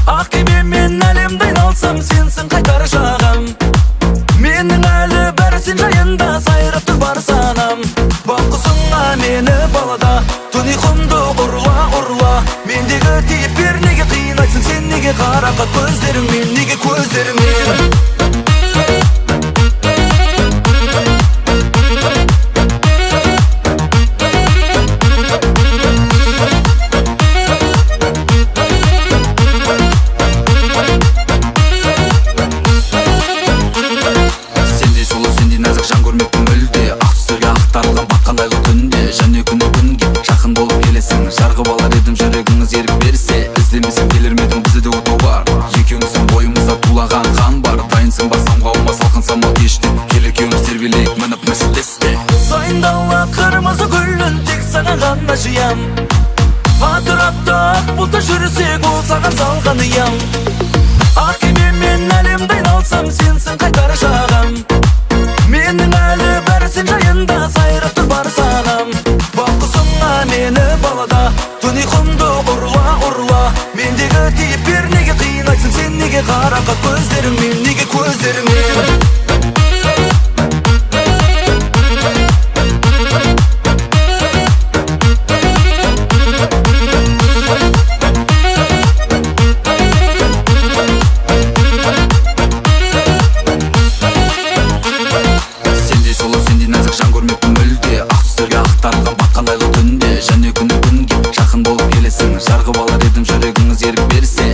Ақ кемемен әлемді айналсам, сенсің қайтар жағам. Менің әлі бәрі сен жайында, сайрап тұр бар санам. Баққысыңа мені балада, түн ұйқымды ұрла. Мендегі тиіп бер, неге қинайсың сен, неге қарақат көздеріңмен, неге көздеріңмен. Жан көрмеппін мүлде, ақ түстерге ақтарылған баққандайлы түнде. Және күні күнге жақын болып келесің, жарғып алар едім жүрегіңіз ерік берсе. Іздемесем келер медің, бізде де отау бар. Екеуміздің бойымызда тулаған қан бар. Дайынсың ба самғауыма, салқынсам ма кеште, кел екеуміз тербелейік мініп мәселесте. Сайындала қырмызы гүлін тек саған ғана жиям. Атырапта ақ бұлтта жүрсек, ол саған салған ұям. Ақ кемемен әлемді айналсам, сенсің қайтар жағам. Менің әлі бәрі сен жайында, сайрап тұр бар санам. Баққысыңа мені балада, түн ұйқымды ұрла. Мендегі тиіп бер, неге қинайсың сен, неге қарақат көздеріңмен, неге көздеріңмен. Жан көрмеппін мүлде, ақ түстерге ақтарылған баққандайлы түнде. Және күні күнге жақын болып келесің, жарғып алар едім жүрегіңіз ерік берсе.